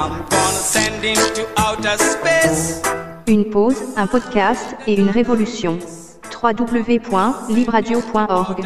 Une pause, un podcast et une révolution. www.libradio.org.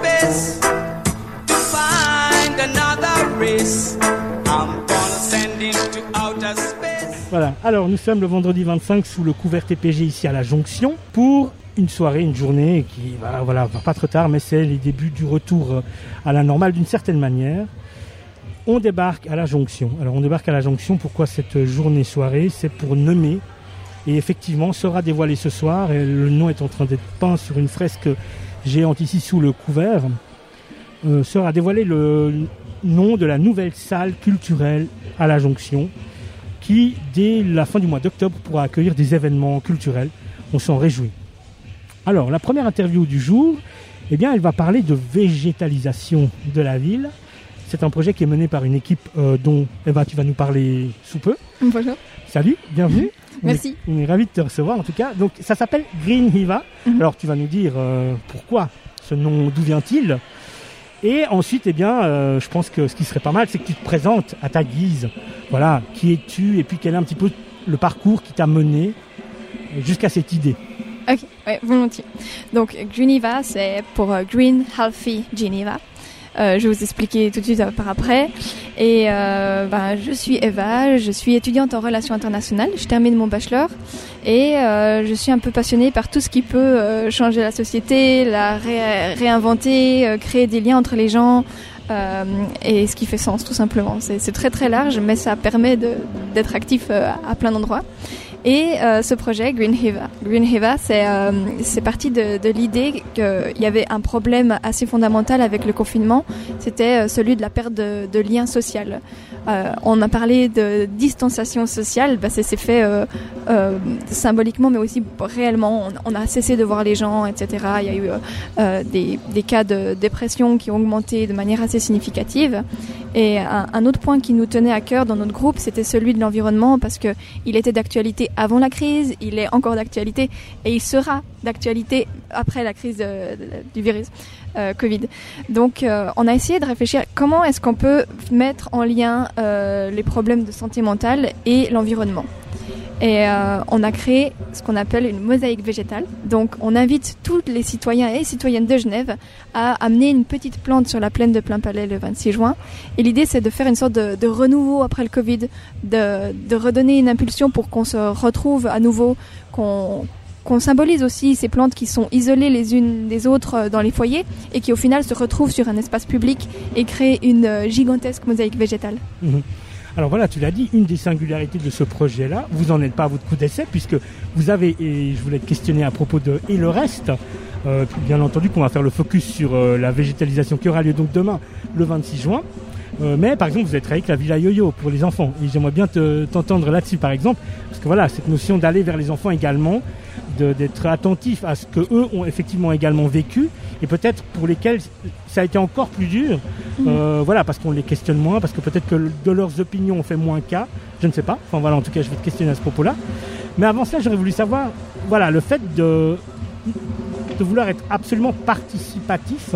Voilà, alors nous sommes le vendredi 25 sous le couvert TPG ici à la Jonction pour une soirée, une journée qui va pas trop tard, mais c'est les débuts du retour à la normale d'une certaine manière. On débarque à la Jonction. Alors on débarque à la Jonction, pourquoi cette journée-soirée? C'est pour nommer, et effectivement sera dévoilé ce soir, et le nom est en train d'être peint sur une fresque géante ici sous le couvert, sera dévoilé le nom de la nouvelle salle culturelle à la Jonction, qui dès la fin du mois d'octobre pourra accueillir des événements culturels. On s'en réjouit. Alors la première interview du jour, eh bien, elle va parler de végétalisation de la ville. C'est un projet qui est mené par une équipe dont Eva, tu vas nous parler sous peu. Bonjour. Salut, bienvenue. Merci. On est ravis de te recevoir en tout cas. Donc ça s'appelle Green Hiva. Alors tu vas nous dire pourquoi ce nom, d'où vient-il? Et ensuite, eh bien, je pense que ce qui serait pas mal, c'est que tu te présentes à ta guise. Voilà, qui es-tu et puis quel est un petit peu le parcours qui t'a mené jusqu'à cette idée. Ok, ouais, volontiers. Donc Geneva, c'est pour Green Healthy Geneva. Je vais vous expliquer tout de suite par après. Et je suis Eva, je suis étudiante en relations internationales. Je termine mon bachelor et je suis un peu passionnée par tout ce qui peut changer la société, la réinventer, créer des liens entre les gens et ce qui fait sens tout simplement. C'est très très large, mais ça permet d'être actif à plein d'endroits. Et ce projet, Green Hiva, c'est parti de l'idée qu'il y avait un problème assez fondamental avec le confinement, c'était celui de la perte de lien social. On a parlé de distanciation sociale, ça s'est fait symboliquement, mais aussi réellement. On a cessé de voir les gens, etc. Il y a eu des cas de dépression qui ont augmenté de manière assez significative. Et un autre point qui nous tenait à cœur dans notre groupe, c'était celui de l'environnement, parce qu'il était d'actualité avant la crise, il est encore d'actualité et il sera d'actualité après la crise du virus Covid. Donc on a essayé de réfléchir comment est-ce qu'on peut mettre en lien les problèmes de santé mentale et l'environnement. Et on a créé ce qu'on appelle une mosaïque végétale. Donc on invite tous les citoyens et citoyennes de Genève à amener une petite plante sur la plaine de Plainpalais le 26 juin. Et l'idée, c'est de faire une sorte de renouveau après le Covid, de redonner une impulsion pour qu'on se retrouve à nouveau, qu'on symbolise aussi ces plantes qui sont isolées les unes des autres dans les foyers et qui au final se retrouvent sur un espace public et créent une gigantesque mosaïque végétale. Alors voilà, tu l'as dit, une des singularités de ce projet-là, vous n'en êtes pas à votre coup d'essai puisque vous avez, et je voulais te questionner à propos de Et le reste, bien entendu qu'on va faire le focus sur la végétalisation qui aura lieu donc demain, le 26 juin. Mais par exemple, vous avez travaillé avec la Villa Yo-Yo pour les enfants et j'aimerais bien t'entendre là-dessus par exemple, parce que voilà, cette notion d'aller vers les enfants également, d'être attentif à ce qu'eux ont effectivement également vécu et peut-être pour lesquels ça a été encore plus dur, voilà, parce qu'on les questionne moins, parce que peut-être que de leurs opinions on fait moins cas, je ne sais pas, enfin voilà, en tout cas je vais te questionner à ce propos-là. Mais avant cela, j'aurais voulu savoir, voilà, le fait de vouloir être absolument participatif,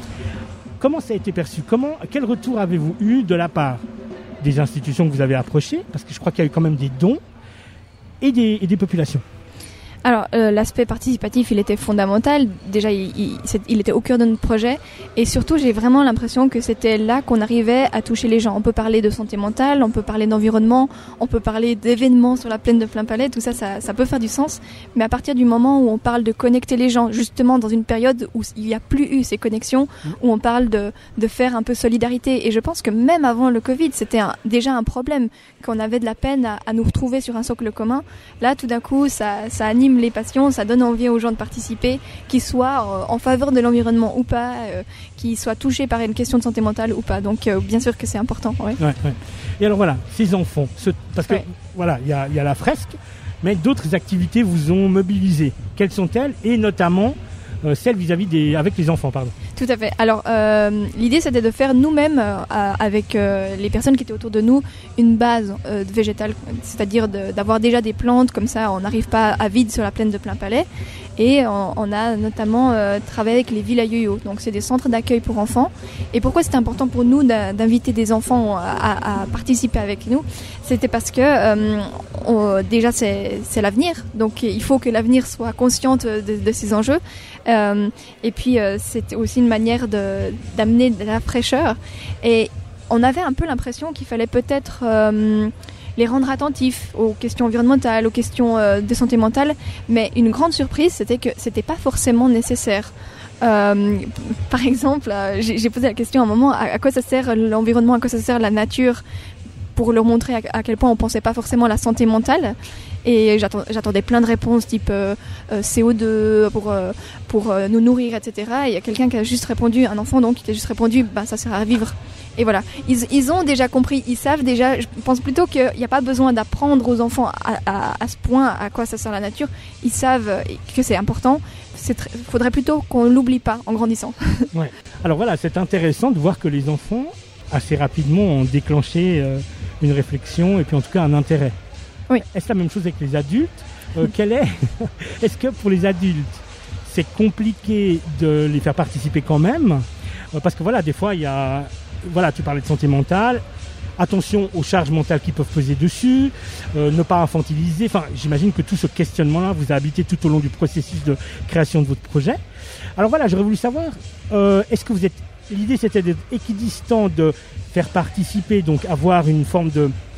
comment ça a été perçu? Quel retour avez-vous eu de la part des institutions que vous avez approchées? Parce que je crois qu'il y a eu quand même des dons et des populations. Alors, l'aspect participatif, il était fondamental. Déjà, il était au cœur de notre projet. Et surtout, j'ai vraiment l'impression que c'était là qu'on arrivait à toucher les gens. On peut parler de santé mentale, on peut parler d'environnement, on peut parler d'événements sur la plaine de Plainpalais. Tout ça, ça peut faire du sens. Mais à partir du moment où on parle de connecter les gens, justement dans une période où il n'y a plus eu ces connexions, où on parle de faire un peu solidarité. Et je pense que même avant le Covid, c'était déjà un problème, qu'on avait de la peine à nous retrouver sur un socle commun. Là, tout d'un coup, ça anime les passions, ça donne envie aux gens de participer, qu'ils soient en faveur de l'environnement ou pas, qu'ils soient touchés par une question de santé mentale ou pas. Donc bien sûr que c'est important. Ouais. Ouais. Et alors voilà, ces enfants, parce que voilà, il y a la fresque, mais d'autres activités vous ont mobilisé. Quelles sont-elles? Et notamment celles vis-à-vis avec les enfants, pardon. Tout à fait. Alors, l'idée, c'était de faire nous-mêmes, avec les personnes qui étaient autour de nous, une base végétale, c'est-à-dire d'avoir déjà des plantes, comme ça, on n'arrive pas à vide sur la plaine de Plainpalais. Et on a notamment travaillé avec les villes à yo-yo. Donc c'est des centres d'accueil pour enfants. Et pourquoi c'était important pour nous d'inviter des enfants à participer avec nous? C'était parce que déjà c'est l'avenir. Donc il faut que l'avenir soit consciente de ces enjeux. Et puis c'était aussi une manière d'amener de la fraîcheur. Et on avait un peu l'impression qu'il fallait peut-être les rendre attentifs aux questions environnementales, aux questions de santé mentale, mais une grande surprise, c'était que c'était pas forcément nécessaire. Par exemple, j'ai posé la question à un moment, à quoi ça sert l'environnement, à quoi ça sert la nature, pour leur montrer à quel point on pensait pas forcément à la santé mentale. Et j'attendais plein de réponses type CO2 pour nous nourrir, etc. Et il y a quelqu'un qui a juste répondu, un enfant donc, qui a juste répondu, ça sert à vivre. Et voilà, ils ont déjà compris, ils savent déjà, je pense plutôt qu'il n'y a pas besoin d'apprendre aux enfants à ce point à quoi ça sert la nature. Ils savent que c'est important, il faudrait plutôt qu'on ne l'oublie pas en grandissant. Ouais. Alors voilà, c'est intéressant de voir que les enfants, assez rapidement, ont déclenché une réflexion et puis en tout cas un intérêt. Oui. Est-ce la même chose avec les adultes? Est-ce que pour les adultes, c'est compliqué de les faire participer quand même? Parce que voilà, des fois, il y a... Voilà, tu parlais de santé mentale. Attention aux charges mentales qui peuvent peser dessus. Ne pas infantiliser. Enfin, j'imagine que tout ce questionnement-là vous a habité tout au long du processus de création de votre projet. Alors voilà, j'aurais voulu savoir, est-ce que vous êtes... L'idée, c'était d'être équidistant, de faire participer, donc avoir une forme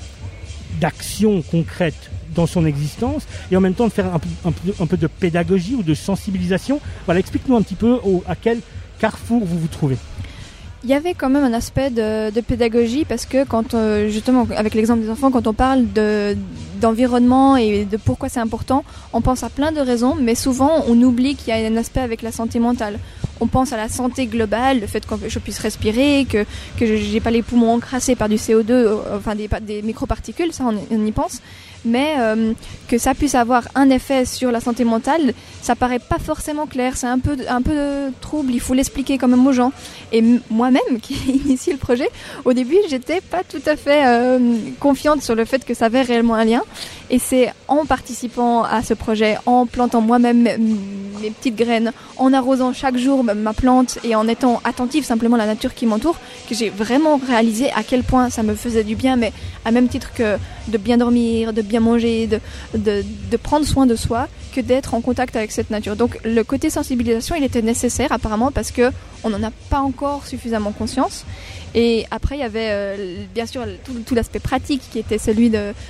d'action concrète dans son existence et en même temps de faire un peu de pédagogie ou de sensibilisation. Voilà, explique-nous un petit peu à quel carrefour vous vous trouvez. Il y avait quand même un aspect de pédagogie parce que quand, justement, avec l'exemple des enfants, quand on parle d'environnement et de pourquoi c'est important, on pense à plein de raisons, mais souvent on oublie qu'il y a un aspect avec la santé mentale. On pense à la santé globale, le fait que je puisse respirer, que j'ai pas les poumons encrassés par du CO2, enfin des microparticules, ça on y pense. Mais que ça puisse avoir un effet sur la santé mentale, ça paraît pas forcément clair, c'est un peu trouble, il faut l'expliquer quand même aux gens. Et moi-même, qui ai initié le projet, au début, j'étais pas tout à fait confiante sur le fait que ça avait réellement un lien. Et c'est en participant à ce projet, en plantant moi-même mes petites graines, en arrosant chaque jour ma plante et en étant attentive simplement à la nature qui m'entoure, que j'ai vraiment réalisé à quel point ça me faisait du bien, mais à même titre que de bien dormir, de bien manger, de prendre soin de soi, que d'être en contact avec cette nature. Donc le côté sensibilisation, il était nécessaire apparemment parce que on n'en a pas encore suffisamment conscience. Et après, il y avait bien sûr tout l'aspect pratique qui était celui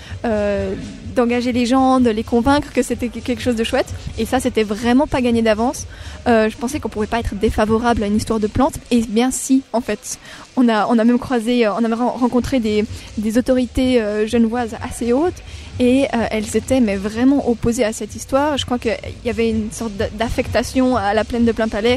d'engager les gens, de les convaincre que c'était quelque chose de chouette. Et ça, c'était vraiment pas gagné d'avance. Je pensais qu'on pouvait pas être défavorable à une histoire de plantes. Et bien si, en fait. On a même rencontré des autorités genevoises assez hautes. Et elles étaient mais vraiment opposées à cette histoire. Je crois qu'il y avait une sorte d'affectation à la plaine de Plainpalais.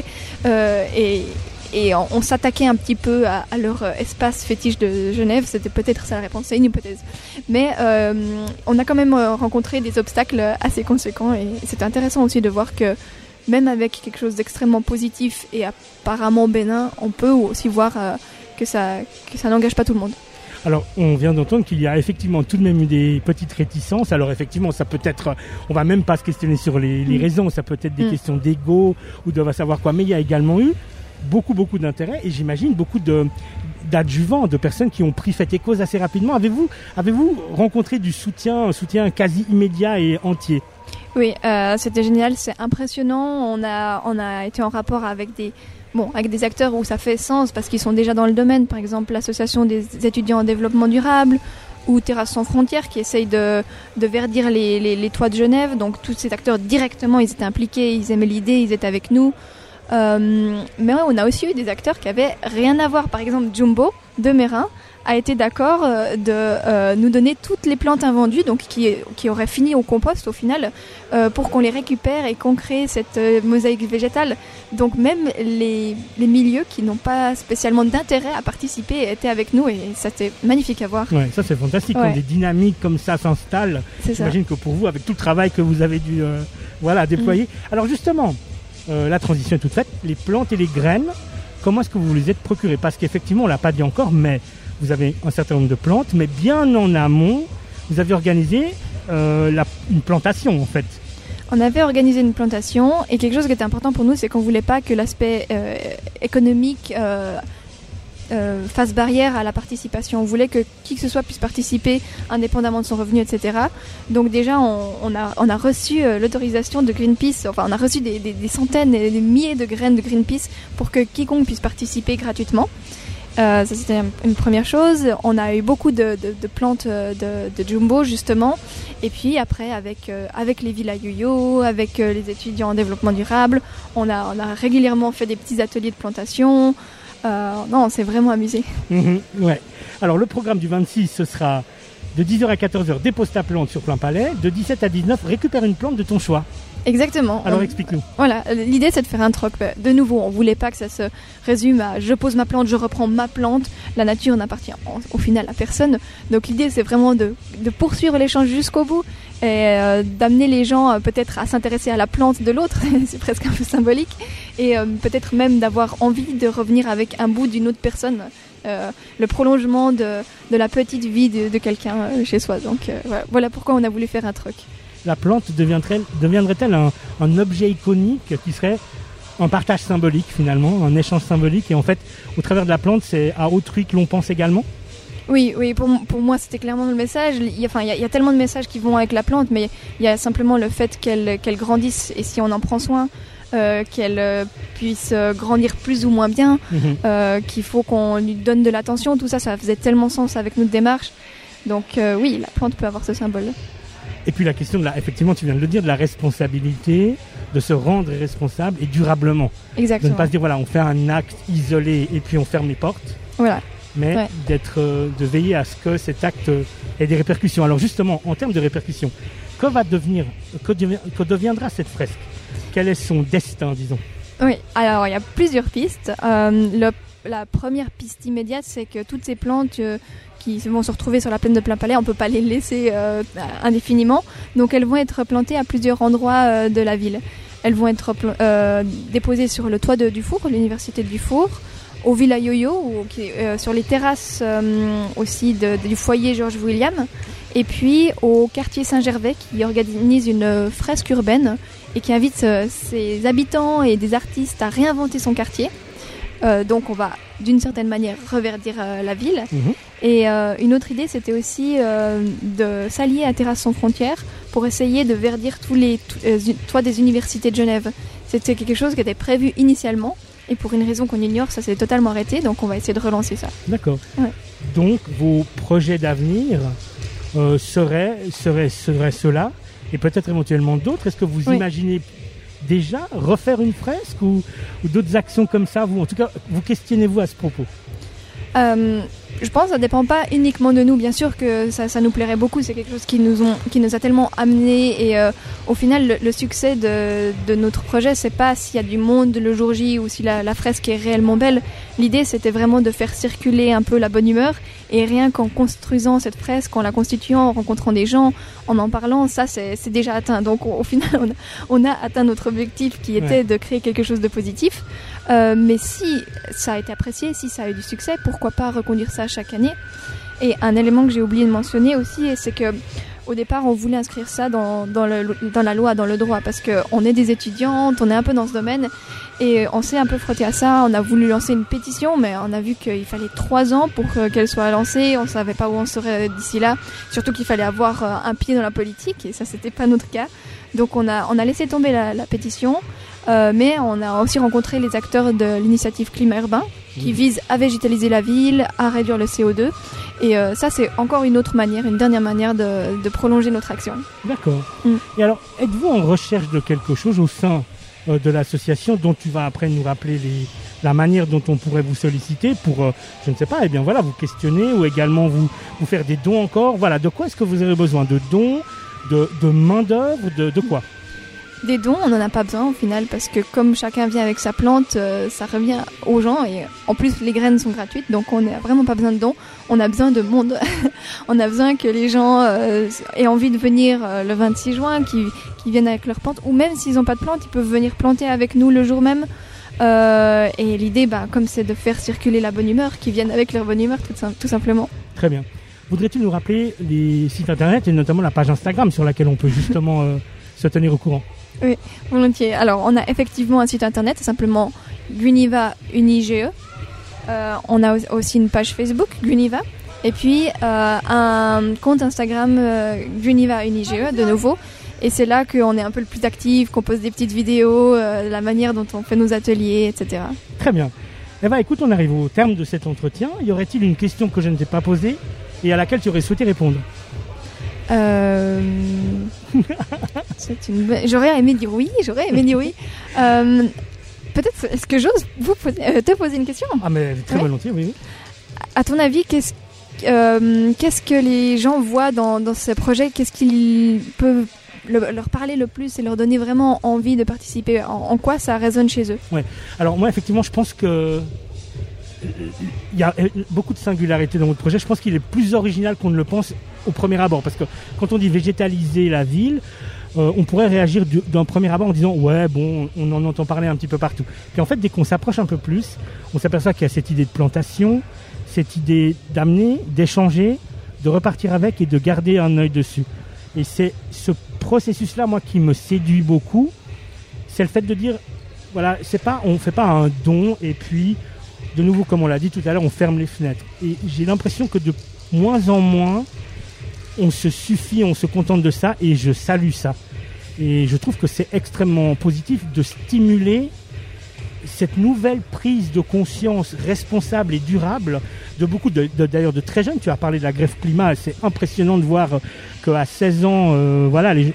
Et on s'attaquait un petit peu à leur espace fétiche de Genève. C'était peut-être ça la réponse, c'est une hypothèse. Mais on a quand même rencontré des obstacles assez conséquents. Et c'était intéressant aussi de voir que même avec quelque chose d'extrêmement positif et apparemment bénin, on peut aussi voir que ça n'engage pas tout le monde. Alors, on vient d'entendre qu'il y a effectivement tout de même eu des petites réticences. Alors, effectivement, ça peut être... On va même pas se questionner sur les raisons. Ça peut être des questions d'ego ou de savoir quoi. Mais il y a également eu beaucoup d'intérêt et j'imagine beaucoup d'adjuvants, de personnes qui ont pris fait et cause assez rapidement. Avez-vous rencontré un soutien quasi immédiat et entier? Oui, c'était génial, c'est impressionnant. On a été en rapport avec des acteurs où ça fait sens parce qu'ils sont déjà dans le domaine, par exemple l'association des étudiants en développement durable ou Terrasses sans frontières qui essayent de verdir les toits de Genève. Donc tous ces acteurs directement, ils étaient impliqués, ils aimaient l'idée, ils étaient avec nous. Mais ouais, on a aussi eu des acteurs qui avaient rien à voir. Par exemple, Jumbo de Mérin a été d'accord de nous donner toutes les plantes invendues, donc qui auraient fini au compost au final, pour qu'on les récupère et qu'on crée cette mosaïque végétale. Donc même les milieux qui n'ont pas spécialement d'intérêt à participer étaient avec nous et ça c'était magnifique à voir. Ouais, ça c'est fantastique, quand des dynamiques comme ça s'installent. J'imagine que pour vous, avec tout le travail que vous avez dû déployer. Alors justement, la transition est toute faite, les plantes et les graines, comment est-ce que vous les êtes procurées? Parce qu'effectivement, on ne l'a pas dit encore, mais vous avez un certain nombre de plantes, mais bien en amont, vous avez organisé une plantation en fait. On avait organisé une plantation et quelque chose qui était important pour nous, c'est qu'on voulait pas que l'aspect économique fasse barrière à la participation. On voulait que qui que ce soit puisse participer indépendamment de son revenu, etc. Donc déjà, on a reçu l'autorisation de Greenpeace, enfin on a reçu des centaines et des milliers de graines de Greenpeace pour que quiconque puisse participer gratuitement. Ça c'était une première chose. On a eu beaucoup de plantes de jumbo justement. Et puis après avec les villas Yo-Yo, avec les étudiants en développement durable, on a régulièrement fait des petits ateliers de plantation. Non, on s'est vraiment amusé. Ouais. Alors le programme du 26, ce sera de 10h à 14h, dépose ta plante sur Plein Palais. De 17 à 19, récupère une plante de ton choix. Exactement. Alors explique-nous. Voilà, l'idée c'est de faire un troc. De nouveau, on voulait pas que ça se résume à je pose ma plante, je reprends ma plante. La nature n'appartient au final à personne. Donc l'idée c'est vraiment de poursuivre l'échange jusqu'au bout et d'amener les gens peut-être à s'intéresser à la plante de l'autre, c'est presque un peu symbolique, et peut-être même d'avoir envie de revenir avec un bout d'une autre personne. Le prolongement de la petite vie de quelqu'un chez soi. Donc voilà pourquoi on a voulu faire un troc. La plante deviendrait-elle un objet iconique qui serait un partage symbolique finalement, un échange symbolique, et en fait au travers de la plante c'est à autrui que l'on pense également? Oui, pour moi c'était clairement le message. Il y a tellement de messages qui vont avec la plante, mais il y a simplement le fait qu'elle grandisse, et si on en prend soin, qu'elle puisse grandir plus ou moins bien, qu'il faut qu'on lui donne de l'attention, tout ça faisait tellement sens avec notre démarche. Donc oui, la plante peut avoir ce symbole. Et puis la question effectivement tu viens de le dire, de la responsabilité, de se rendre responsable et durablement. Exactement. De ne pas se dire voilà on fait un acte isolé et puis on ferme les portes. Voilà. Mais de veiller à ce que cet acte ait des répercussions. Alors justement, en termes de répercussions, que deviendra cette fresque? Quel est son destin, disons? Oui, alors il y a plusieurs pistes. La première piste immédiate, c'est que toutes ces plantes qui vont se retrouver sur la plaine de Plein Palais, on ne peut pas les laisser indéfiniment. Donc elles vont être plantées à plusieurs endroits de la ville. Elles vont être déposées sur le toit du Four, l'université du Four, au Villa Yo-Yo, sur les terrasses aussi du foyer Georges William, et puis au quartier Saint-Gervais qui organise une fresque urbaine et qui invite ses habitants et des artistes à réinventer son quartier. Donc on va d'une certaine manière reverdir la ville. Et une autre idée, c'était aussi de s'allier à Terrasses sans frontières pour essayer de verdir tous les toits des universités de Genève. C'était quelque chose qui était prévu initialement, et pour une raison qu'on ignore, ça s'est totalement arrêté, donc on va essayer de relancer ça. D'accord. Ouais. Donc vos projets d'avenir seraient ceux-là, et peut-être éventuellement d'autres. Est-ce que vous imaginez déjà refaire une fresque ou d'autres actions comme ça, en tout cas, vous questionnez-vous à ce propos? Je pense que ça ne dépend pas uniquement de nous. Bien sûr que ça nous plairait beaucoup. C'est quelque chose qui nous a tellement amenés. Et au final, le succès de notre projet, c'est pas s'il y a du monde le jour J ou si la fresque est réellement belle. L'idée, c'était vraiment de faire circuler un peu la bonne humeur. Et rien qu'en construisant cette fresque, en la constituant, en rencontrant des gens, en parlant, ça, c'est déjà atteint. Donc au final, on a atteint notre objectif qui était de créer quelque chose de positif. Mais si ça a été apprécié, si ça a eu du succès, pourquoi pas reconduire ça chaque année. Et un élément que j'ai oublié de mentionner aussi, c'est que au départ on voulait inscrire ça dans la loi, dans le droit, parce qu'on est des étudiantes, on est un peu dans ce domaine et on s'est un peu frotté à ça. On a voulu lancer une pétition, mais on a vu qu'il fallait 3 ans pour qu'elle soit lancée. On ne savait pas où on serait d'ici là, surtout qu'il fallait avoir un pied dans la politique, et ça c'était pas notre cas. Donc on a laissé tomber la pétition. Mais on a aussi rencontré les acteurs de l'initiative Climat Urbain qui vise à végétaliser la ville, à réduire le CO2. Et ça, c'est encore une dernière manière de prolonger notre action. D'accord. Et alors, êtes-vous en recherche de quelque chose au sein de l'association dont tu vas après nous rappeler la manière dont on pourrait vous solliciter pour, je ne sais pas, vous questionner ou également vous faire des dons encore? Voilà, de quoi est-ce que vous avez besoin? De dons, de main-d'œuvre, de quoi? Des dons, on n'en a pas besoin au final, parce que comme chacun vient avec sa plante, ça revient aux gens, et en plus les graines sont gratuites, donc on n'a vraiment pas besoin de dons. On a besoin de monde. On a besoin que les gens aient envie de venir le 26 juin, qui viennent avec leurs plantes, ou même s'ils n'ont pas de plantes, ils peuvent venir planter avec nous le jour même. Et l'idée, comme c'est de faire circuler la bonne humeur, qu'ils viennent avec leur bonne humeur tout simplement. Très bien. Voudrais-tu nous rappeler les sites internet et notamment la page Instagram sur laquelle on peut justement se tenir au courant. Oui, volontiers. Alors, on a effectivement un site internet, c'est simplement Gruniva Unige. On a aussi une page Facebook, Gruniva. Et puis, un compte Instagram, Gruniva Unige, de nouveau. Et c'est là qu'on est un peu le plus actif, qu'on pose des petites vidéos, la manière dont on fait nos ateliers, etc. Très bien. Eh bien, écoute, on arrive au terme de cet entretien. Y aurait-il une question que je ne t'ai pas posée et à laquelle tu aurais souhaité répondre? J'aurais aimé dire oui. Peut-être, est-ce que j'ose te poser une question? Ah, mais très volontiers, oui. À ton avis, qu'est-ce que les gens voient dans ce projet? Qu'est-ce qu'ils peuvent leur parler le plus et leur donner vraiment envie de participer? En quoi ça résonne chez eux? Ouais. Alors moi, effectivement, je pense que il y a beaucoup de singularités dans votre projet. Je pense qu'il est plus original qu'on ne le pense au premier abord. Parce que quand on dit végétaliser la ville, on pourrait réagir d'un premier abord en disant ouais, bon, on en entend parler un petit peu partout. Puis en fait, dès qu'on s'approche un peu plus, on s'aperçoit qu'il y a cette idée de plantation, cette idée d'amener, d'échanger, de repartir avec et de garder un œil dessus. Et c'est ce processus-là, moi, qui me séduit beaucoup. C'est le fait de dire, voilà, on ne fait pas un don et puis, de nouveau, comme on l'a dit tout à l'heure, on ferme les fenêtres. Et j'ai l'impression que de moins en moins, on se suffit, on se contente de ça et je salue ça. Et je trouve que c'est extrêmement positif de stimuler cette nouvelle prise de conscience responsable et durable de beaucoup d'ailleurs de très jeunes. Tu as parlé de la grève climat, c'est impressionnant de voir qu'à 16 ans, voilà, les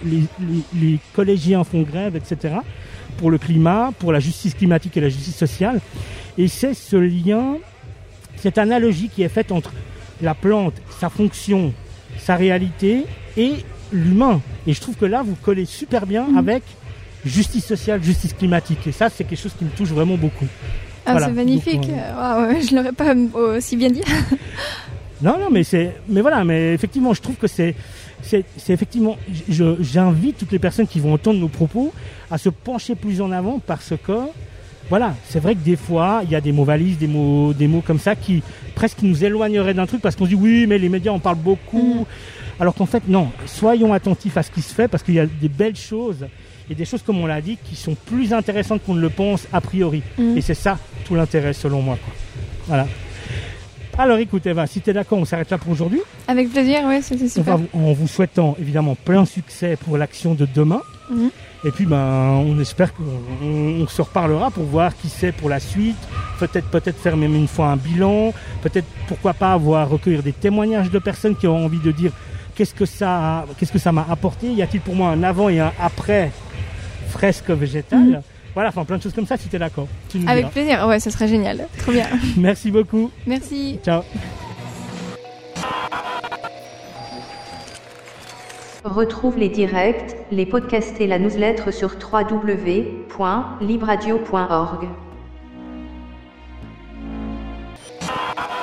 collégiens font grève, etc. pour le climat, pour la justice climatique et la justice sociale. Et c'est ce lien, cette analogie qui est faite entre la plante, sa fonction, sa réalité et l'humain. Et je trouve que là, vous collez super bien avec justice sociale, justice climatique. Et ça, c'est quelque chose qui me touche vraiment beaucoup. Ah, voilà. C'est magnifique. Donc, je ne l'aurais pas aussi bien dit. Non, mais effectivement, je trouve que c'est effectivement, j'invite toutes les personnes qui vont entendre nos propos à se pencher plus en avant parce que, voilà, c'est vrai que des fois, il y a des mots valises, des mots comme ça qui presque nous éloigneraient d'un truc parce qu'on se dit oui, mais les médias en parlent beaucoup. Alors qu'en fait, non, soyons attentifs à ce qui se fait parce qu'il y a des belles choses et des choses, comme on l'a dit, qui sont plus intéressantes qu'on ne le pense a priori. Et c'est ça tout l'intérêt selon moi, quoi. Voilà. Alors écoute Eva, si tu es d'accord, on s'arrête là pour aujourd'hui. Avec plaisir, oui, c'était super. En vous souhaitant évidemment plein succès pour l'action de demain. Et puis on espère qu'on se reparlera pour voir qui c'est pour la suite. Peut-être faire même une fois un bilan. Peut-être pourquoi pas recueillir des témoignages de personnes qui ont envie de dire qu'est-ce que ça m'a apporté. Y a-t-il pour moi un avant et un après fresque végétale? Voilà, enfin plein de choses comme ça si tu es d'accord. Avec plaisir, ouais, ça serait génial. Trop bien. Merci beaucoup. Merci. Ciao. Retrouve les directs, les podcasts et la newsletter sur www.libradio.org.